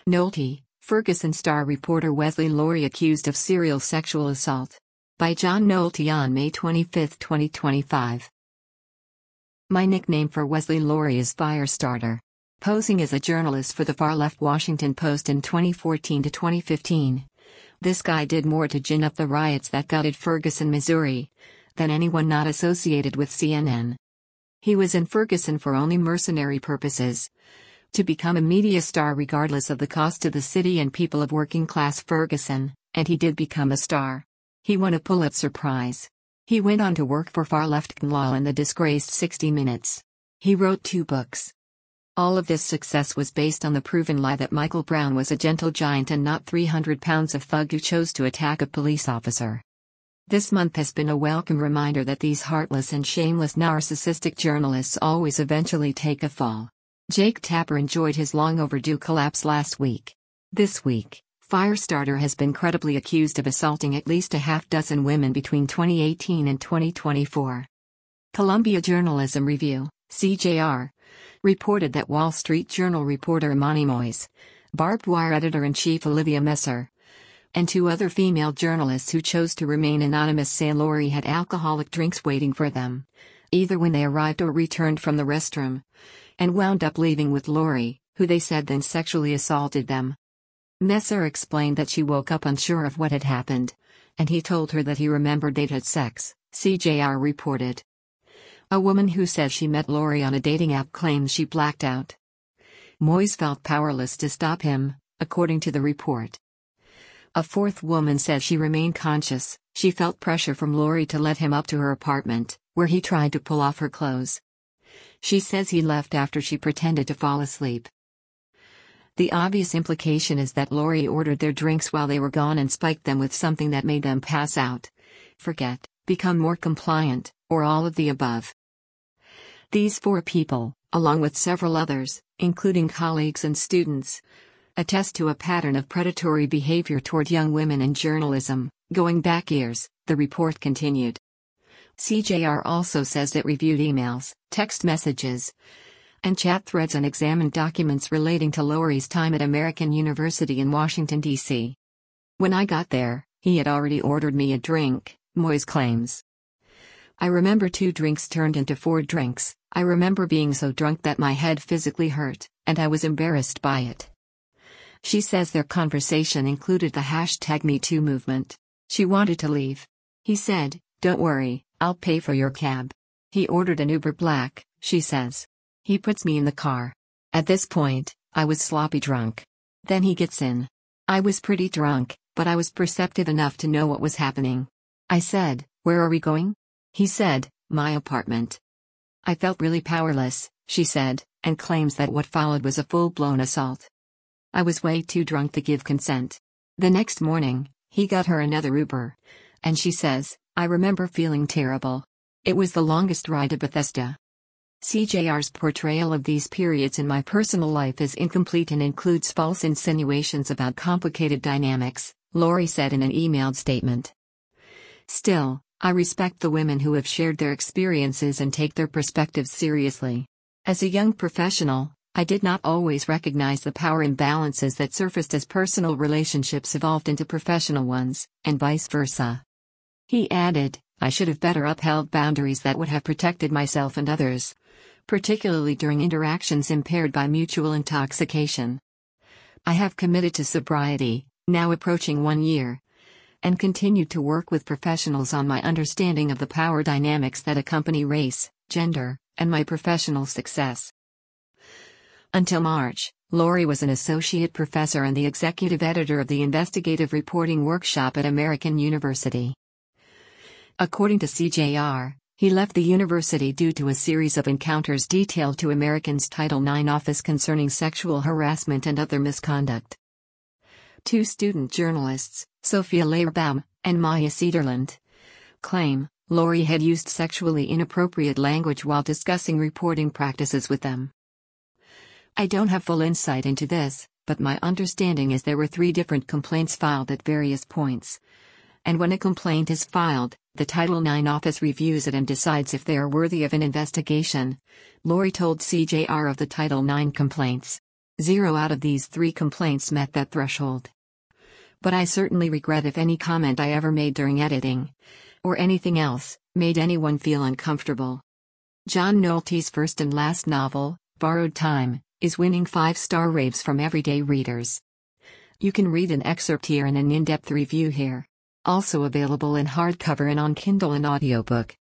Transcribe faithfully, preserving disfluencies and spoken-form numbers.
Nolte, Ferguson Star reporter Wesley Laurie accused of serial sexual assault. By John Nolte on May twenty-fifth, twenty twenty-five. My nickname for Wesley Laurie is Firestarter. Posing as a journalist for the far-left Washington Post in twenty fourteen to twenty fifteen, this guy did more to gin up the riots that gutted Ferguson, Missouri, than anyone not associated with C N N. He was in Ferguson for only mercenary purposes, to become a media star regardless of the cost to the city and people of working-class Ferguson, and he did become a star. He won a Pulitzer Prize. He went on to work for far-left Law and the disgraced sixty minutes. He wrote two books. All of this success was based on the proven lie that Michael Brown was a gentle giant and not three hundred pounds of thug who chose to attack a police officer. This month has been a welcome reminder that these heartless and shameless narcissistic journalists always eventually take a fall. Jake Tapper enjoyed his long overdue collapse last week. This week, Firestarter has been credibly accused of assaulting at least a half dozen women between twenty eighteen and twenty twenty-four. Columbia Journalism Review, C J R, reported that Wall Street Journal reporter Imani Moise, Barbed Wire editor-in-chief Olivia Messer, and two other female journalists who chose to remain anonymous say Laurie had alcoholic drinks waiting for them, either when they arrived or returned from the restroom, and wound up leaving with Laurie, who they said then sexually assaulted them. Messer explained that she woke up unsure of what had happened, and he told her that he remembered they'd had sex, C J R reported. A woman who says she met Laurie on a dating app claims she blacked out. Moise felt powerless to stop him, according to the report. A fourth woman says she remained conscious. She felt pressure from Laurie to let him up to her apartment, where he tried to pull off her clothes. She says he left after she pretended to fall asleep. The obvious implication is that Laurie ordered their drinks while they were gone and spiked them with something that made them pass out, forget, become more compliant, or all of the above. These four people, along with several others, including colleagues and students, attest to a pattern of predatory behavior toward young women in journalism, going back years, the report continued. C J R also says it reviewed emails, text messages, and chat threads and examined documents relating to Laurie's time at American University in Washington, D C When I got there, he had already ordered me a drink, Moise claims. I remember two drinks turned into four drinks. I remember being so drunk that my head physically hurt, and I was embarrassed by it. She says their conversation included the hashtag MeToo movement. She wanted to leave. He said, "Don't worry, I'll pay for your cab." He ordered an Uber Black, she says. He puts me in the car. At this point, I was sloppy drunk. Then he gets in. I was pretty drunk, but I was perceptive enough to know what was happening. I said, "Where are we going?" He said, "My apartment." I felt really powerless, she said, and claims that what followed was a full-blown assault. I was way too drunk to give consent. The next morning, he got her another Uber. And she says, "I remember feeling terrible. It was the longest ride to Bethesda." C J R's portrayal of these periods in my personal life is incomplete and includes false insinuations about complicated dynamics, Laurie said in an emailed statement. Still, I respect the women who have shared their experiences and take their perspectives seriously. As a young professional, I did not always recognize the power imbalances that surfaced as personal relationships evolved into professional ones, and vice versa. He added, I should have better upheld boundaries that would have protected myself and others, particularly during interactions impaired by mutual intoxication. I have committed to sobriety, now approaching one year, and continued to work with professionals on my understanding of the power dynamics that accompany race, gender, and my professional success. Until March, Laurie was an associate professor and the executive editor of the Investigative Reporting Workshop at American University. According to C J R, he left the university due to a series of encounters detailed to American's Title nine office concerning sexual harassment and other misconduct. Two student journalists, Sophia Leierbaum and Maya Cederland, claim Laurie had used sexually inappropriate language while discussing reporting practices with them. I don't have full insight into this, but my understanding is there were three different complaints filed at various points. And when a complaint is filed, the Title nine office reviews it and decides if they are worthy of an investigation, Laurie told C J R of the Title nine complaints. Zero out of these three complaints met that threshold. But I certainly regret if any comment I ever made during editing, or anything else, made anyone feel uncomfortable. John Nolte's first and last novel, Borrowed Time, is winning five-star raves from everyday readers. You can read an excerpt here and an in-depth review here. Also available in hardcover and on Kindle and audiobook.